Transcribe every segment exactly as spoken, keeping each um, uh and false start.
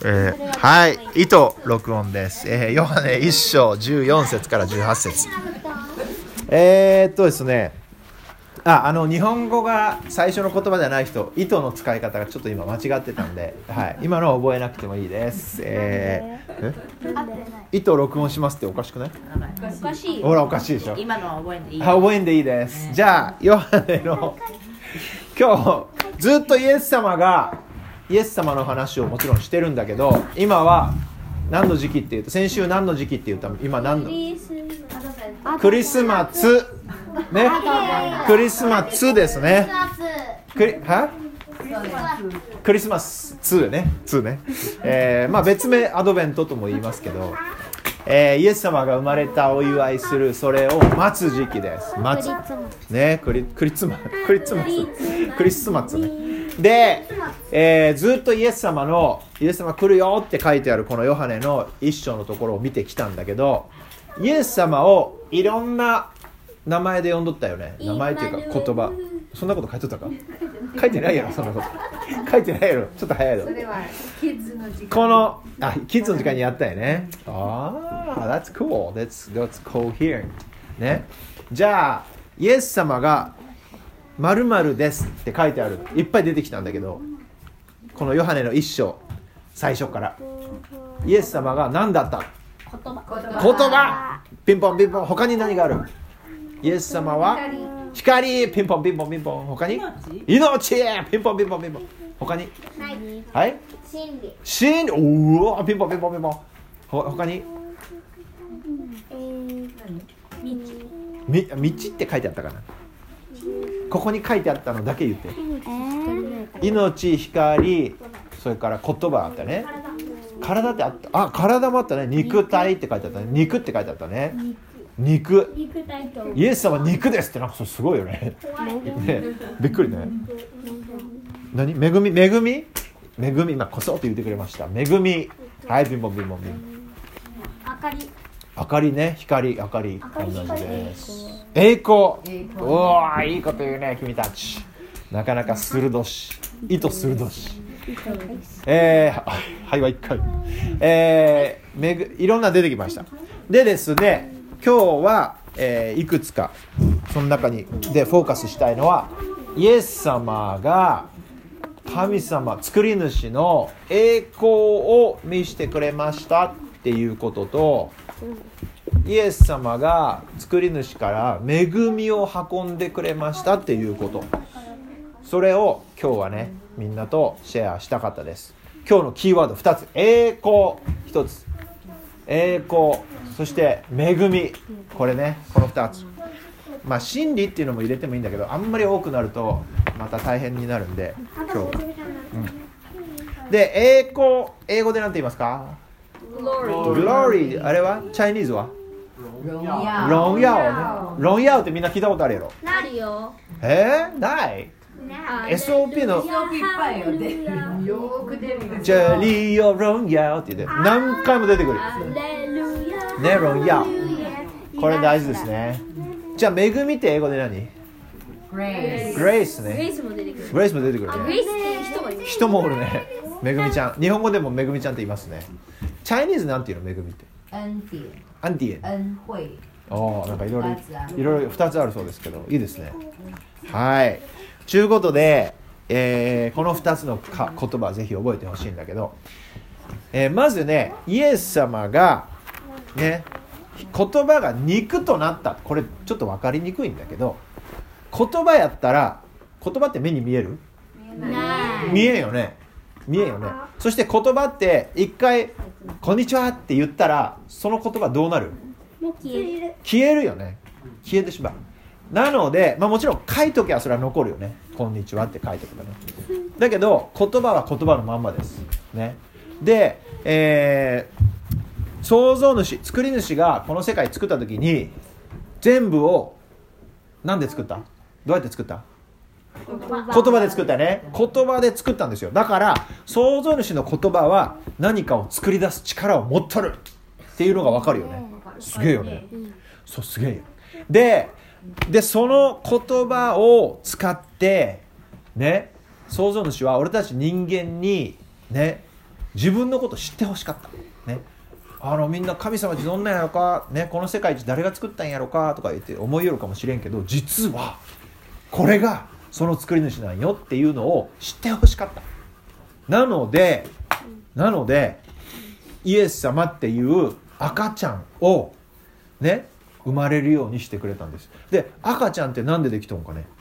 えー、はい、糸録音です。えー、ヨハネ一章じゅうよん節からじゅうはち節。えーっとですね、あ、あの日本語が最初の言葉ではない人、糸の使い方がちょっと今間違ってたんで、はい、今のは覚えなくてもいいです。えー、え糸録音しますっておかしくない？ おかしい。 ほらおかしいでしょ。 今のは覚えんでいい。 覚えんでいいです。じゃあヨハネの今日ずっとイエス様がイエス様の話をもちろんしてるんだけど、今は何の時期っていうと、先週何の時期っていうと、今何のクリスマスね、クリスマスですね。クリはクリスマスツーね、ツーね。えー、まあ別名アドベントとも言いますけど、えー、イエス様が生まれたお祝いするそれを待つ時期です。待つね、クリクリスマクリスマスクリスマスね。で、えー、ずっとイエス様のイエス様来るよって書いてあるこのヨハネの一章のところを見てきたんだけど、イエス様をいろんな名前で呼んどったよね。名前っていうか言葉、そんなこと書いとったか？書いてないやろ、そんなこと書いてないやろ、ちょっと早いの。それはキッズの時間、このあキッズの時間にやったよね。ああ、that's cool, that's that's cool here ね。じゃあイエス様が〇〇ですって書いてある、いっぱい出てきたんだけど、このヨハネの一章最初からイエス様が何だった？ 言葉。 言葉。ピンポンピンポン。他に何がある？イエス様は光。ピンポンピンポンピンポン。他に命。ピンポンピンポンピンポン。他にはい、真理。真理。おお、ピンポンピンポンピンポン。ほ他にみ道って書いてあったかな。ここに書いてあったのだけ言って、えー、命、光、それから言葉あったね。体ってあった。あ、体もあったね。肉体って書いてあったね。肉って書いてあったね。肉。イエス様肉ですって、なんかそれすごいよね。ね、びっくりね。何？恵み、恵み、恵み、今こそっと言ってくれました。恵み。はい、ビンボンビンボンビン。 明かり。 明かりね、光、明かり、同じです。栄光。おー、いいこと言うね、君たち。なかなか鋭し、糸鋭し。えー、はいはいっかい。えー、めぐいろんな出てきました。でですね、今日は、えー、いくつかその中にでフォーカスしたいのは、イエス様が神様、作り主の栄光を見せてくれましたっていうことと、イエス様が作り主から恵みを運んでくれましたっていうこと、それを今日はね、みんなとシェアしたかったです。今日のキーワードふたつ、栄光ひとつ、栄光、そして恵み、これね、このふたつ。まあ真理っていうのも入れてもいいんだけど、あんまり多くなるとまた大変になるんで、今日は、うん、で、栄光、英語で何て言いますか？ Glory。 あれはチャイニーズはロンヤオ。ロンヤオってみんな聞いたことあるやろ？ なるよ。 えー、ない？ エスオーピー のエスオーピー いっぱいよね。よく出るよ。 ジェリーオロンヤオって言って何回も出てくるね、ロンヤオ。これ大事ですね。じゃあ恵みって英語で何？ グレイス。 グレイスね。 グレイスも出てくる。 グレイスも出てくるね。 グレイスって人もいる。 人もおるね。めぐみちゃん。日本語でもめぐみちゃんって言いますね。チャイニーズなんていうの？めぐみって。 アンティアンティエン。 アンホイ。 おー、なんかいろいろいろいろふたつあるそうですけど、いいですね。はい。ということで、えー、このふたつのか言葉ぜひ覚えてほしいんだけど、えー、まずね、イエス様がね、言葉が肉となった。これちょっと分かりにくいんだけど、言葉やったら、言葉って目に見える？見えんよね。見えんよね。そして言葉って一回こんにちはって言ったら、その言葉どうなる？ もう消える。 消えるよね。消えてしまう。なので、まあ、もちろん書いときはそれは残るよね。こんにちはって書いとくとね。だけど言葉は言葉のまんまですね。で、えー、創造主、作り主がこの世界作ったときに全部を何で作った？どうやって作った？言葉で作ったね。言葉で作ったんですよ。だから創造主の言葉は何かを作り出す力を持っとるっていうのが分かるよね。すげえよね。そう、すげえよ。で、でその言葉を使ってね、創造主は俺たち人間にね、 自分のこと知ってほしかった、ね、あのみんな神様ってどんなんやろか、ね、この世界一誰が作ったんやろかとか言って思いよるかもしれんけど、実はこれがその作り主なんよっていうのを知ってほしかった。なのでなのでイエス様っていう赤ちゃんをね生まれるようにしてくれたんです。で赤ちゃんってなんでできとんかね。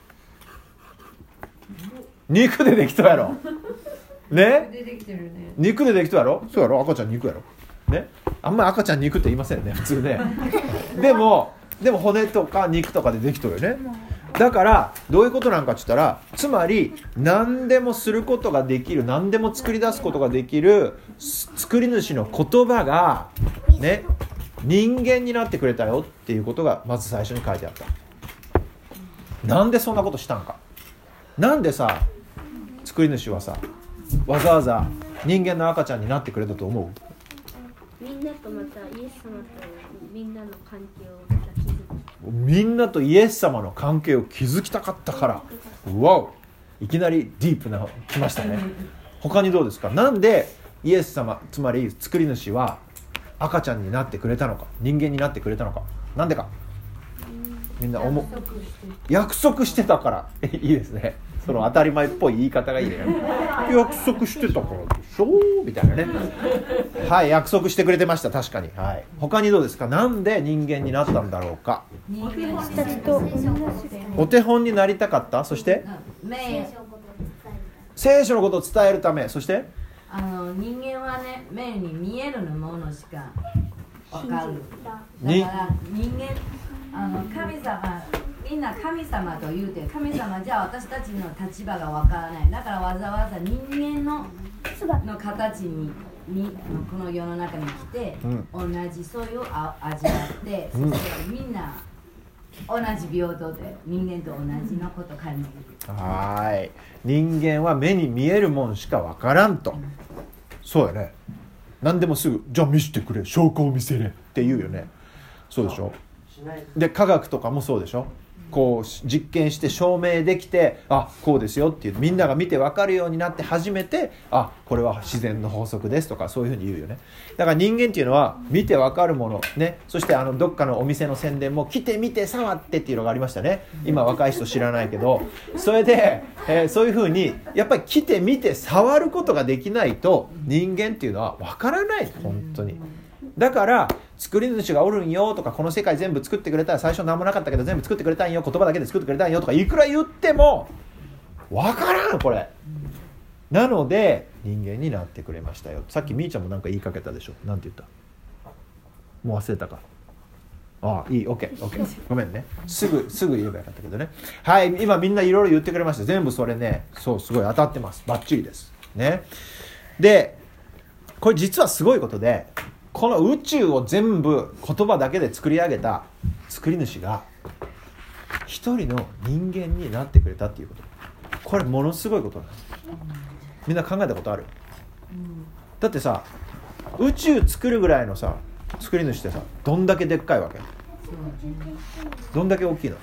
肉でできとやろね、肉でできとやろ。そうやろ、赤ちゃん肉やろね。あんまり赤ちゃん肉って言いませんね普通ねでもでも骨とか肉とかでできとるよね。だからどういうことなんかって言ったら、つまり何でもすることができる、何でも作り出すことができる作り主の言葉がね人間になってくれたよっていうことがまず最初に書いてあった。なんでそんなことしたんか。なんでさ作り主はさわざわざ人間の赤ちゃんになってくれたと思う。 みんなとまたイエス様とみんなの関係をまた築く。 みんなとイエス様の関係を築きたかったから。うわお、いきなりディープな来ましたね。他にどうですか。なんでイエス様、つまり作り主は赤ちゃんになってくれたのか、人間になってくれたのか。なんでか。みんな思う。約束してたから。いいですね。その当たり前っぽい言い方がいいね。約束してたからでしょみたいなね。はい、約束してくれてました。確かに。はい。他にどうですか。なんで人間になったんだろうか。お手本になりたかった。そして聖書のことを伝えるため。そしてあの人間はね、目に見えるものしか分かる。だから人間、あの神様、みんな神様と言うて、神様じゃあ私たちの立場が分からない。だからわざわざ人間のの形ににこの世の中に来て、うん、同じそういうあ味わって、うん、そしてみんな同じ平等で人間と同じのことを感じる。 はい。人間は目に見えるもんしか分からんと。うん、そうやね。何でもすぐじゃあ見せてくれ、証拠を見せれって言うよね。そうでしょ。で科学とかもそうでしょ。こう実験して証明できて、あこうですよっていうみんなが見て分かるようになって初めて、あこれは自然の法則ですとかそういうふうに言うよね。だから人間っていうのは見て分かるものね。そしてあのどっかのお店の宣伝も来て見て触ってっていうのがありましたね。今若い人知らないけど、それで、えー、そういうふうにやっぱり来て見て触ることができないと人間っていうのは分からない。本当に。だから作り主がおるんよとか、この世界全部作ってくれたら、最初何もなかったけど全部作ってくれたんよ、言葉だけで作ってくれたんよとかいくら言ってもわからんこれ。なので人間になってくれましたよ。さっきみーちゃんもなんか言いかけたでしょ。なんて言った。もう忘れたか。ああいい OK OK ごめんね。すぐすぐ言えばよかったけどね。はい、今みんないろいろ言ってくれました。全部それね、そうすごい当たってます。バッチリですね。でこれ実はすごいことで、この宇宙を全部言葉だけで作り上げた作り主が一人の人間になってくれたっていうこと。これものすごいことなんです。みんな考えたことある？だってさ、宇宙作るぐらいのさ作り主ってさ、どんだけでっかいわけ？どんだけ大きいの？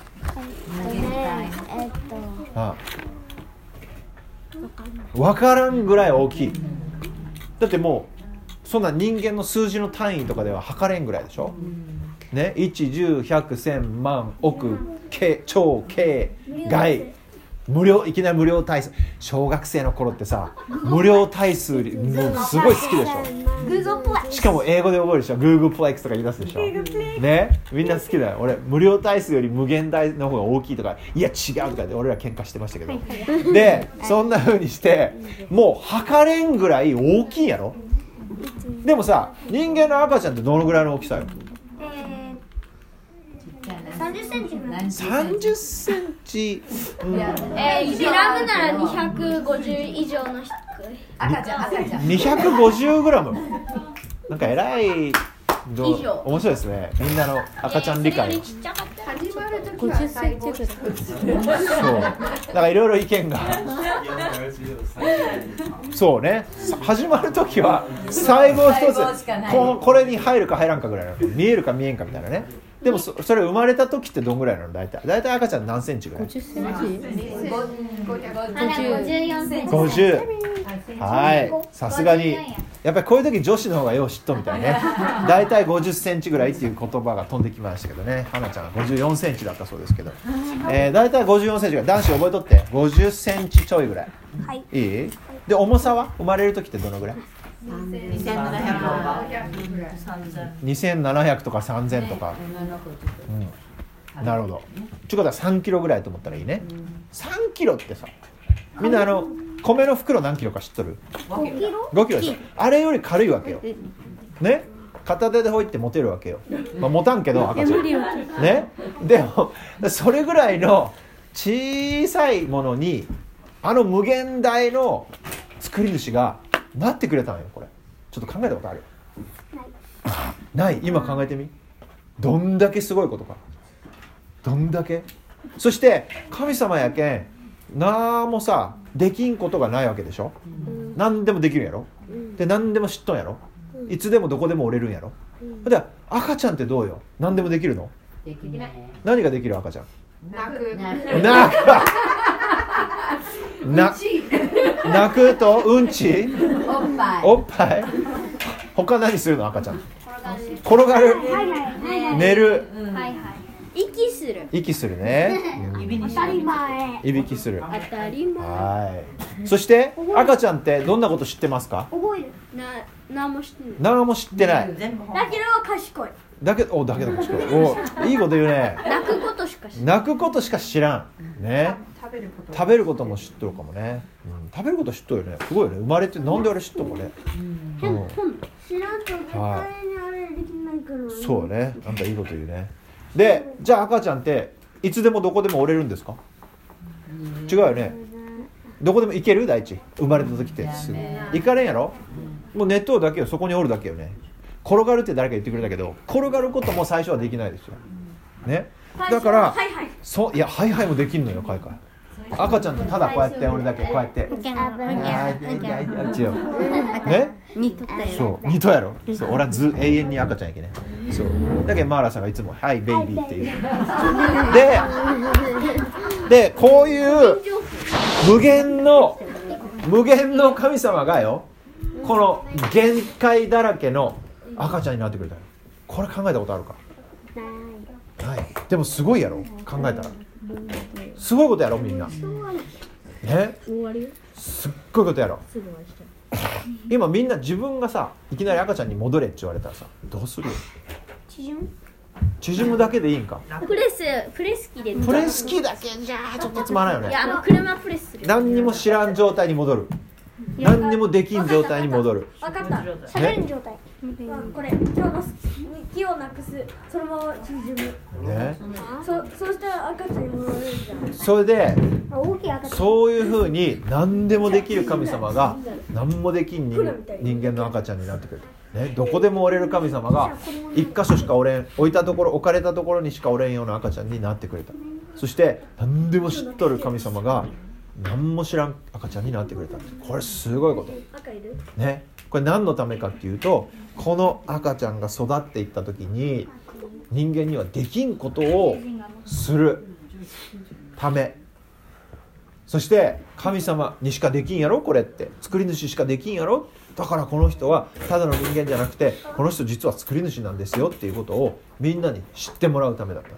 ああ、分からんぐらい大きい。だってもうそんな人間の数字の単位とかでは測れんぐらいでしょ、ね、いち、じゅう、ひゃく、千、万、億、軽、超、軽、外、無料、いきなり無料対数。小学生の頃ってさ、無料対数もうすごい好きでしょ。しかも英語で覚えるでしょ。Google Plex とか言い出すでしょ。ね、みんな好きだよ。俺無料対数より無限大の方が大きいとか、いや違うとかで俺ら喧嘩してましたけど。で、そんな風にしてもう測れんぐらい大きいやろ。でもさ、人間の赤ちゃんってどのぐらいの大きさよ？ えー、さんじゅっセンチぐらい。 さんじゅっセンチ、うん、 えー、グラムならにひゃくごじゅう以上の低い赤ちゃん赤ちゃんにひゃくごじゅうグラム。なんかえらいどう以上面白いですね。みんなの赤ちゃん理解、 えー、それよりちっちゃかった。 始まるときは細胞一つ。 そうだからいろいろ意見がそうね、始まるときは細胞一つ、こ, これに入るか入らんかぐらいなの。見えるか見えんかみたいなね。でも そ, それ生まれたときってどんぐらいなの？大体大体赤ちゃん何センチぐらい？ごじゅっセンチ、 ごじゅうよんセンチ、 ごじゅう。はい、さすがにやっぱりこういう時女子の方がよう知っとみたいね。だいたいごじゅっセンチぐらいっていう言葉が飛んできましたけどね。花ちゃんはごじゅうよんセンチだったそうですけど、えー、だいたいごじゅうよんセンチぐらい。男子覚えとって、ごじゅっセンチちょいぐらい。 はい。 いい？で重さは生まれる時ってどのぐらい？ にせんななひゃくとかにせんななひゃくとかさんぜんとか、うん、なるほど。ちゅうことはさんキロぐらいと思ったらいいね。さんキロってさ、みんなあの米の袋何キロか知っとる？ ごキロ？ ごキロでしょ。あれより軽いわけよね。片手でほいって持てるわけよ、まあ、持たんけど赤ちゃんね。でもそれぐらいの小さいものにあの無限大の作り主がなってくれたのよ。これちょっと考えたことある？ない。ない。今考えてみ。どんだけすごいことか。どんだけ。そして神様やけんなんもさできんことがないわけでしょ。何でもできるんやろ。で何でも知っとんやろ。いつでもどこでも折れるんやろ。で赤ちゃんってどうよ。何でもできるの？ できない。 何ができる赤ちゃん？ 泣く。 泣く。な泣くとうんち？ おっぱい。 おっぱい？他何するの赤ちゃん？転がる。寝る。 はいはい。息する。 息するね。 当たり前。 いびきする。 当たり前。 はい。そして赤ちゃんってどんなこと知ってますか？ 覚える。な、何も知ってない。 何も知ってない。 だけど賢い。 だけど、お、だけど賢い。お、いいこと言うね。 泣くことしか知らない。 泣くことしか知らん。ね。 食べること。 食べることも知っとるかもね。うん、食べること知っとるよね。すごいよね。生まれてなんであれ知っとるかね。 変うん知らんと絶対にあれできないから。 そうね。あんたいいこと言うね。で、じゃあ赤ちゃんっていつでもどこでも折れるんですか？違うよね。どこでも行ける？第一生まれた時ってすぐ行かれんやろ。もう熱湯だけよ。そこにおるだけよね。転がるって誰か言ってくれたけど、転がることも最初はできないですよね。だからはいはい。 そういやハイハイもできんのよ。かいかい赤ちゃんってただこうやって俺だけこうやってね。 似とったよ。 そう似とやろ。そう俺はず永遠に赤ちゃんやけね。そうだけどマーラさんがいつも「はいベイビー」って言う。ででこういう無限の無限の神様がよ、この限界だらけの赤ちゃんになってくれたよ。これ考えたことあるか？ない。でもすごいやろ。考えたらすごいことやろみんな。ね。 終わりよ。 すっごいことやろ。 すぐ終わりした。 今みんな自分がさいきなり赤ちゃんに戻れって言われたらさどうする？ 縮む？ 縮むだけでいいんか？ プレスプレス機で。 プレス機だけじゃちょっとつまらんよね。 いやあの車プレスする。 何にも知らん状態に戻る。何にもできん状態に戻る。 分かった。喋る状態。これ今日の気をなくす。そのまま縮む。 ね。 そそうしたら赤ちゃんに戻れるじゃん。 それで大きい赤ちゃん。 そういうふうに何でもできる神様が何もできん人人間の赤ちゃんになってくる。ね、どこでも折れる神様が一箇所しか折れん、置いたところ置かれたところにしか折れんような赤ちゃんになってくれた。そして何でも知っとる神様が何も知らん赤ちゃんになってくれた。これすごいこと赤いる？ ね。これ何のためかっていうと、この赤ちゃんが育っていった時に人間にはできんことをするため、そして神様にしかできんやろ、これって作り主しかできんやろ、だからこの人はただの人間じゃなくてこの人実は作り主なんですよっていうことをみんなに知ってもらうためだった。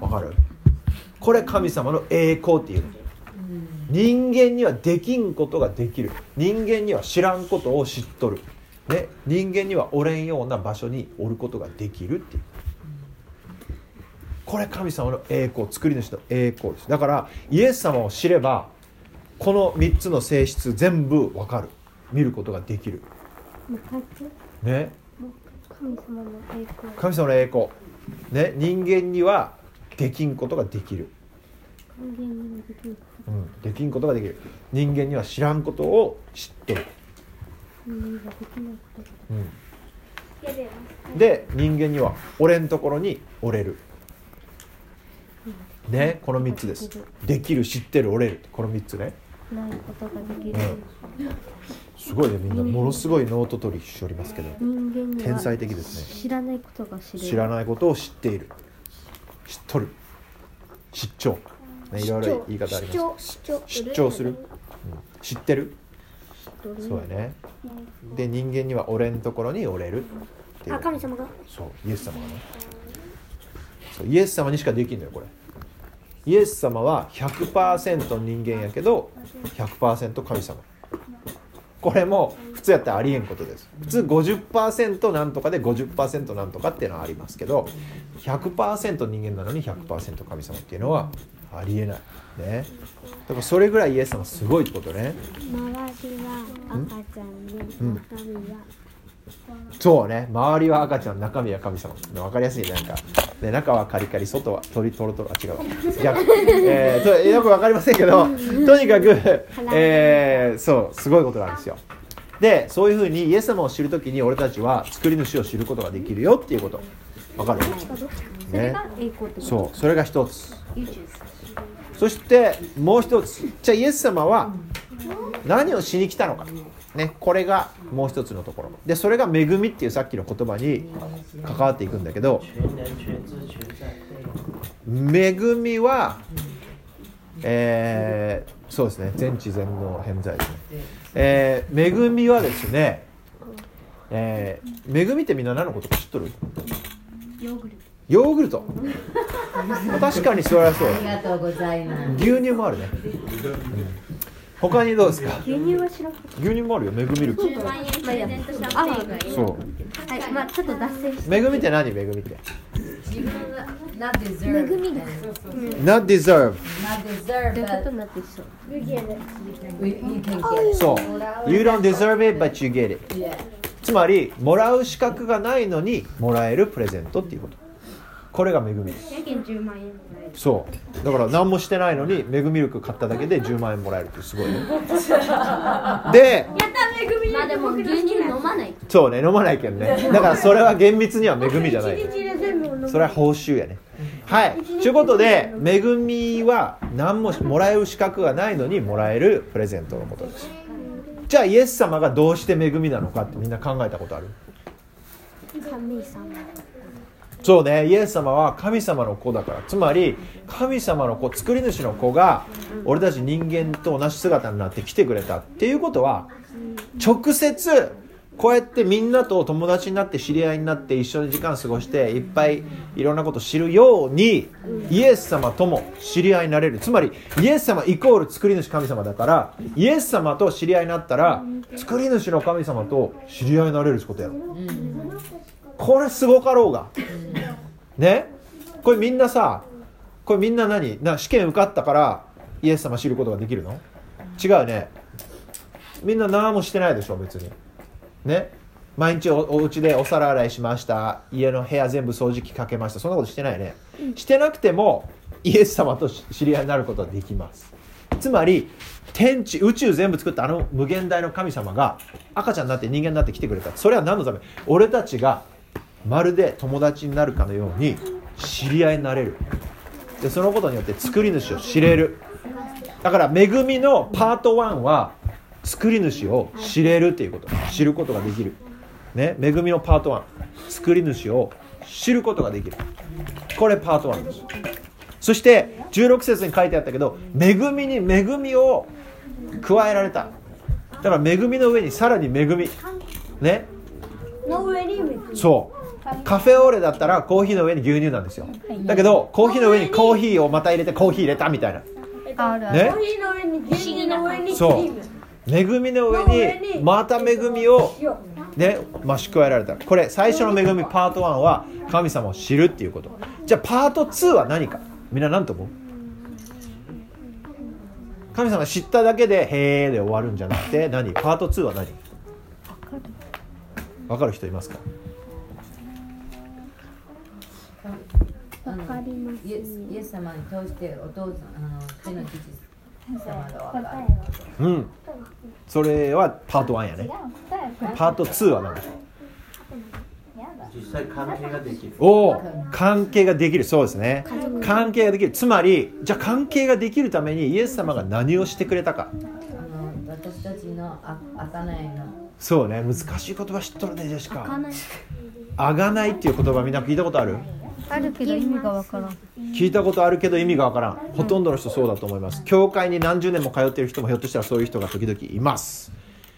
わかる？これ神様の栄光っていう。人間にはできんことができる。人間には知らんことを知っとる、ね、人間にはおれんような場所におることができるっていう。これ神様の栄光、作り主の栄光です。だからイエス様を知ればこのみっつの性質全部わかる、見ることができる、ね、 神様の栄光。 神様の栄光、ね、人間にはできんことができる。うん、できんことができる。人間には知らんことを知ってる、うん、で人間には折れんところに折れる、ね、このみっつです。できる、知ってる、折れる、このみっつね。 ないことができる、 うん、すごいね。みんなものすごいノート取りしておりますけど、 人間には天才的ですね。 知らないことが知れる。 知らないことを知っている、知っとる、知聴、ね、いろいろ言い方あります。 主張主張する、うん、知ってる、 そうやね。で人間には俺のところに折れるっていう。 あ、神様が。 そうイエス様がね。そうイエス様にしかできんのよこれ。イエス様は ひゃくパーセント 人間やけど ひゃくパーセント 神様。これも普通やったらありえんことです。普通 ごじゅっパーセント なんとかで ごじゅっパーセント なんとかっていうのはありますけど ひゃくパーセント 人間なのに ひゃくパーセント 神様っていうのはありえないね。だからそれぐらいイエス様すごいってことね。 周りは赤ちゃんで、中身はそうね、周りは赤ちゃん、中身は神様。分かりやすいね、なんか。で中はカリカリ、外はトリトロトロ、あ、違うわ。逆、えー、とよく分かりませんけど、とにかく、えー、そう、すごいことなんですよ。で、そういうふうにイエス様を知るときに俺たちは作り主を知ることができるよっていうこと。分かる？ね。そう、それが一つ。そしてもう一つ。じゃあイエス様は何をしに来たのか。ね、これがもう一つのところで、それが恵みっていうさっきの言葉に関わっていくんだけど、恵みは、えー、そうですね、全知全能偏在ですね、えー、恵みはですね、えー、恵みってみんな何のことか知っとる？ ヨーグルト。 ヨーグルト確かにそれはそう。 ありがとうございます。 牛乳もあるね、うん、他にどうですか？ 牛乳は知らん。 牛乳もあるよ、めぐみルク。 じゅうまんえんプレゼントした方がいい。 そう。 はい、まあちょっと脱線して。 めぐみって何？めぐみって。 自分が not deserve 恵みだ。 not deserve。 not deserve どういうこと but になってそう。 we- you can get it. そう。You don't deserve it, but you get it。 Yeah. つまり、もらう資格がないのにもらえるプレゼントっていうこと。これが恵みです。 やけんじゅうまんえん。 そう。だから何もしてないのにめぐみルク買っただけでじゅうまんえんもらえるってすごいね。で、 やった恵み。まあでも牛乳飲まない。 そうね、飲まないけどね。だからそれは厳密には恵みじゃない。 一日で全部飲む。 それは報酬やね。はい。ということで、恵みは何ももらえる資格がないのにもらえるプレゼントのことです。じゃあイエス様がどうして恵みなのかってみんな考えたことある？ 神様。 そうね、イエス様は神様の子だから。つまり神様の子、作り主の子が俺たち人間と同じ姿になって来てくれたっていうことは、直接こうやってみんなと友達になって知り合いになって一緒に時間過ごしていっぱいいろんなことを知るようにイエス様とも知り合いになれる。つまりイエス様イコール作り主神様だから、イエス様と知り合いになったら作り主の神様と知り合いになれるってことやろ。これすごかろうがね。これみんなさ、これみんな何な、試験受かったからイエス様知ることができるの？違うね。みんな何もしてないでしょ別にね。毎日 お, お家でお皿洗いしました、家の部屋全部掃除機かけました、そんなことしてないね。してなくてもイエス様と知り合いになることはできます。つまり天地宇宙全部作ったあの無限大の神様が赤ちゃんになって人間になって来てくれた。それは何のため？俺たちがまるで友達になるかのように知り合いになれる。でそのことによって作り主を知れる。だから恵みのパートワンは作り主を知れるっていうこと、知ることができる、ね、恵みのパートワン、作り主を知ることができる。これパートワンです。そしてじゅうろく節に書いてあったけど、恵みに恵みを加えられた。だから恵みの上にさらに恵みね、 の上にそうカフェオレだったらコーヒーの上に牛乳なんですよ。だけどコーヒーの上にコーヒーをまた入れてコーヒー入れたみたいな、ね、 コーヒーの上に牛乳の上にそう恵みの上にまた恵みを、ね、増し加えられた。これ最初の恵みパートワンは神様を知るっていうこと。じゃあパートツーは何か、みんな何と思う？神様知っただけでへーで終わるんじゃなくて、何？パートツーは何？分かる人いますか？ あのイエス、イエス様に通してお父さん、あの天の父様が分かる。 うん。それはパートワンやね。パートツーは何でしょう？ 実際関係ができる。 おー、関係ができる。そうですね。関係ができる。つまり、じゃあ関係ができるためにイエス様が何をしてくれたか。 あの私たちのあ贖いの。 そうね。難しい言葉知っとるね、ジェシカ。 ないあがないっていう言葉みんな聞いたことある？ あるけど意味がわからん。 聞いたことあるけど意味がわからん。ほとんどの人そうだと思います。教会に何十年も通っている人もひょっとしたらそういう人が時々います。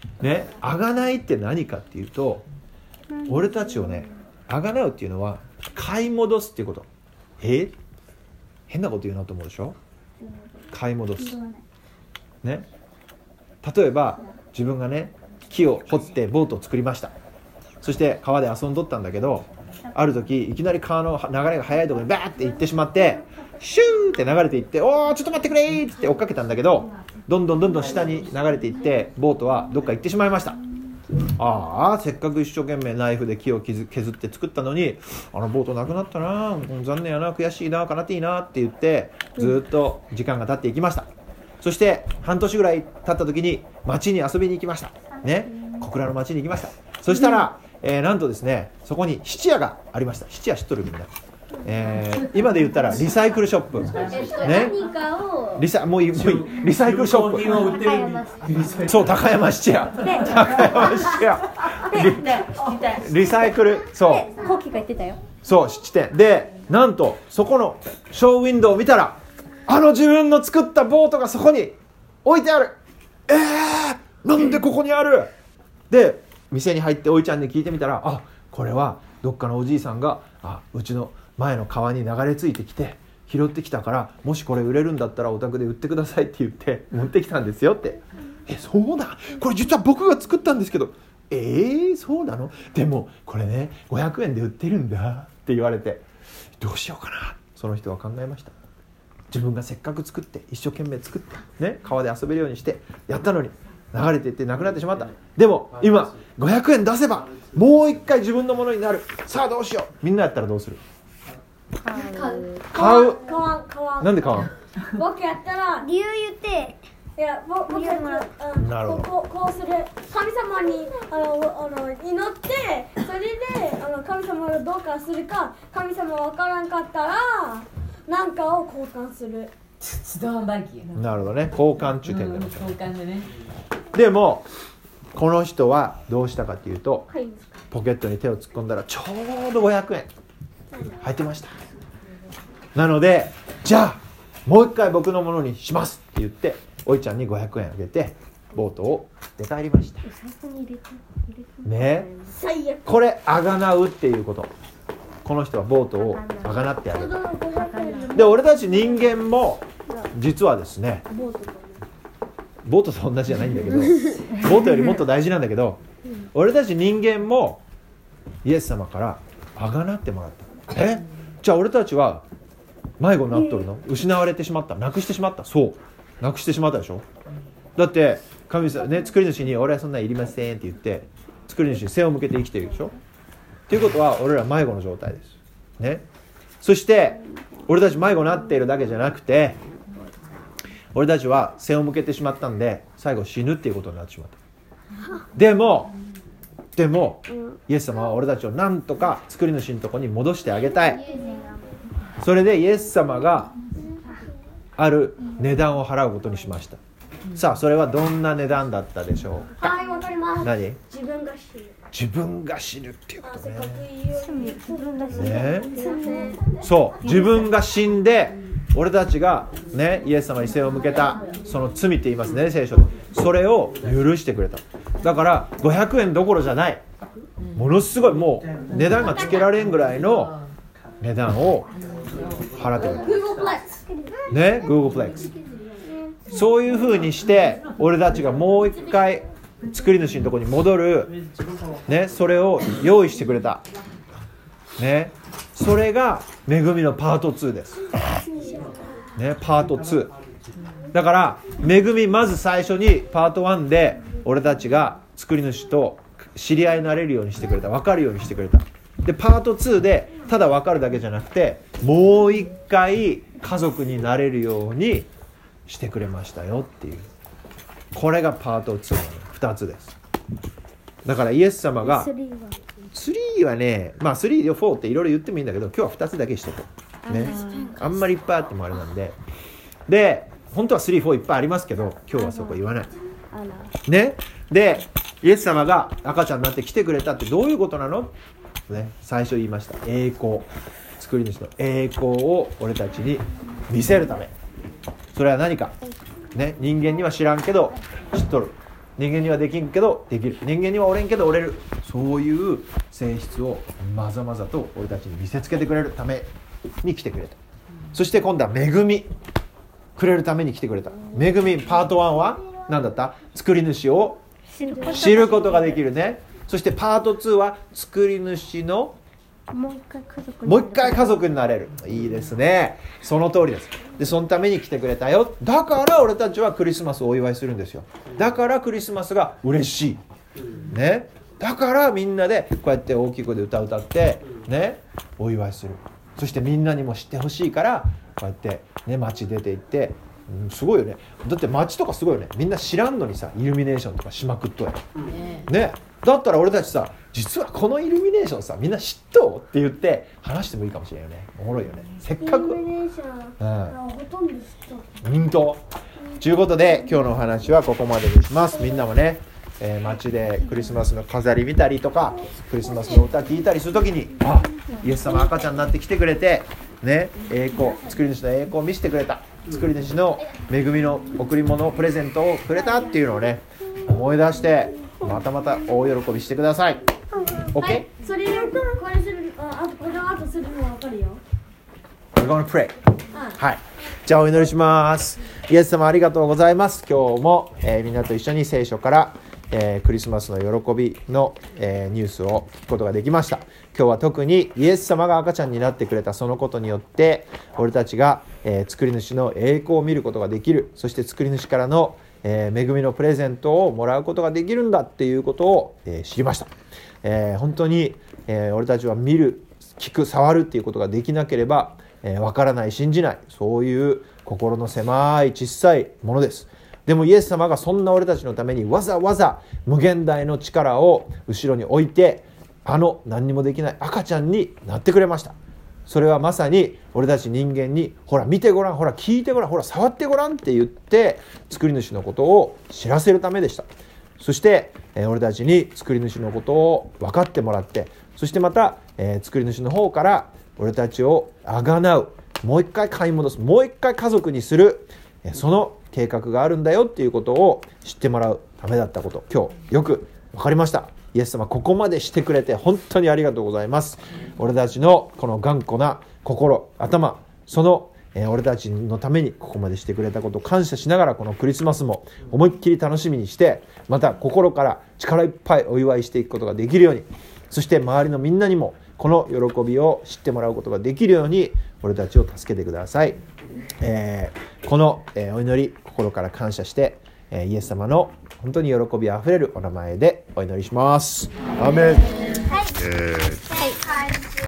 ね、あがないって何かっていうと、俺たちをね、あがなうっていうのは買い戻すっていうこと。え変なこと言うなと思うでしょ。買い戻す、ね、例えば自分がね木を掘ってボートを作りました。そして川で遊んどったんだけど、ある時いきなり川の流れが速いところにバーって行ってしまって、シューって流れていって、おーちょっと待ってくれーって追っかけたんだけど、どんどんどんどん下に流れていってボートはどっか行ってしまいました。ああ、せっかく一生懸命ナイフで木を削って作ったのに、あのボートなくなったな、残念やな、悔しいな、かなっていいなって言ってずっと時間が経っていきました。そして半年ぐらい経った時に町に遊びに行きましたね。小倉の町に行きました。そしたら、えー、なんとですね、そこに質屋がありました。質屋知っとるみんな、えー、今で言ったらリサイクルショップ、ね、リサもういいもういいリサイクルショップ、そう高山質屋、高山質屋リ, リサイクル、そうコウキが言ってたよ。 そう質店で、なんとそこのショーウィンドウを見たら、あの自分の作ったボートがそこに置いてある。えー、なんでここにある。で店に入っておいちゃんに聞いてみたら、あ、これはどっかのおじいさんが、あ、うちの前の川に流れ着いてきて拾ってきたから、もしこれ売れるんだったらお宅で売ってくださいって言って持ってきたんですよって。え、そうだ、これ実は僕が作ったんですけど、えー、そうなの。でもこれねごひゃくえんで売ってるんだって言われて、どうしようかな。その人は考えました。自分がせっかく作って一生懸命作って、ね、川で遊べるようにしてやったのに流れていってなくなってしまった。でも今ごひゃくえん出せばもう一回自分のものになる。さあどうしよう。みんなやったらどうする。 買う。 買う。 買わん買わん。 なんで買わん。 僕やったら理由言って、いや僕やったら、うん、なるほど。こうこうする。神様にあのあの祈って、それであの神様がどうかするか、神様わからんかったらなんかを交換する。 自動販売機。 なるほどね。交換中点でも、 交換でね。 でもこの人はどうしたかというと、ポケットに手を突っ込んだらちょうどごひゃくえん入ってました。なので、じゃあもう一回僕のものにしますって言って、おいちゃんにごひゃくえんあげてボートを出帰りましたね。これあがなうっていうこと。この人はボートをあがなってあげた。で、俺たち人間も実はですね、ボートと同じじゃないんだけど、ボートよりもっと大事なんだけど、俺たち人間もイエス様からあがなってもらった。え、じゃあ俺たちは迷子になっとるの？失われてしまった、なくしてしまった。そう、なくしてしまったでしょ。だって神様ね、作り主に俺はそんなんいりませんって言って作り主に背を向けて生きているでしょ。ということは俺ら迷子の状態ですね。そして俺たち迷子になっているだけじゃなくて、俺たちは背を向けてしまったんで最後死ぬっていうことになってしまった。でもでもイエス様は俺たちをなんとか作り主のところに戻してあげたい。それでイエス様がある値段を払うことにしました。さあそれはどんな値段だったでしょうか。 はい、わかります。 何？ 自分が死ぬ。 自分が死ぬっていうことね。 ね、 そう自分が死んで俺たちがねイエス様に背を向けたその罪って言いますね聖書で、それを許してくれた。だからごひゃくえんどころじゃない、ものすごいもう値段がつけられんぐらいの値段を払ってくれたね。 Googleplex そういう風にして俺たちがもう一回作り主のところに戻る、ね、それを用意してくれた、ね、それが恵みのパートツーです、ね、パートツーだから恵みまず最初にパートワンで俺たちが作り主と知り合いになれるようにしてくれた、分かるようにしてくれた。でパートツーでただ分かるだけじゃなくてもう一回家族になれるようにしてくれましたよっていう、これがパートツーのふたつです。だからイエス様がスリーはね、まあスリー、フォーっていろいろ言ってもいいんだけど今日はふたつだけしとこうね。あんまりいっぱいあってもあれなんで、で本当はスリー、フォーいっぱいありますけど今日はそこ言わないね。でイエス様が赤ちゃんになって来てくれたってどういうことなの、ね、最初言いました。栄光、作り主の栄光を俺たちに見せるため。それは何か、ね、人間には知らんけど知っとる。 人間にはできんけどできる、人間には折れんけど折れる、そういう性質をまざまざと俺たちに見せつけてくれるために来てくれた。そして今度は恵みくれるために来てくれた。恵みパートワンは何だった？作り主を知ることができるね。そしてパートツーは作り主のもう一回家族にもう一回家族になれる。いいですね。その通りです。でそのために来てくれたよ。だから俺たちはクリスマスをお祝いするんですよ。だからクリスマスが嬉しいね。だからみんなでこうやって大きい声で歌歌ってね、お祝いする。そしてみんなにも知ってほしいからこうやってね、街出て行って、うん、すごいよね。だって街とかすごいよね。みんな知らんのにさ、イルミネーションとかしまくっとやね。だったら俺たちさ、実はこのイルミネーションさ、みんな知っとうって言って話してもいいかもしれないよね。おもろいよね。せっかくイルミネーション、うん、ほとんど知っとる。 本当。ということで今日のお話はここまでにします。みんなもね、えー、街でクリスマスの飾り見たりとかクリスマスの歌聞いたりするときに、あ、イエス様赤ちゃんになって来てくれてね、栄光、作り主の栄光を見せてくれた、作り主の恵みの贈り物、プレゼントをくれたっていうのをね、思い出してまたまた大喜びしてください。 OK？ はい、それこれする、あとこの後するの分かるよ。 We're gonna pray。 はい、じゃあお祈りします。イエス様ありがとうございます。今日も、えー、みんなと一緒に聖書から、えー、クリスマスの喜びの、えー、ニュースを聞くことができました。今日は特にイエス様が赤ちゃんになってくれたそのことによって俺たちが、えー、作り主の栄光を見ることができる、そして作り主からの、えー、恵みのプレゼントをもらうことができるんだっていうことを、えー、知りました。えー、本当に、えー、俺たちは見る、聞く、触るっていうことができなければ、えー、分からない、信じない、そういう心の狭い小さいものです。でもイエス様がそんな俺たちのためにわざわざ無限大の力を後ろに置いて、あの何にもできない赤ちゃんになってくれました。それはまさに俺たち人間に、ほら見てごらん、ほら聞いてごらん、ほら触ってごらんって言って作り主のことを知らせるためでした。そして、えー、俺たちに作り主のことを分かってもらって、そしてまた、えー、作り主の方から俺たちをあがなう、もう一回買い戻す、もう一回家族にする、えー、その計画があるんだよっていうことを知ってもらうためだったこと、今日よく分かりました。イエス様ここまでしてくれて本当にありがとうございます。俺たちのこの頑固な心、頭、その、えー、俺たちのためにここまでしてくれたことを感謝しながら、このクリスマスも思いっきり楽しみにして、また心から力いっぱいお祝いしていくことができるように、そして周りのみんなにもこの喜びを知ってもらうことができるように俺たちを助けてください。えー、この、えー、お祈り心から感謝して、えー、イエス様の本当に喜びあふれるお名前でお祈りします。アーメン。 はい。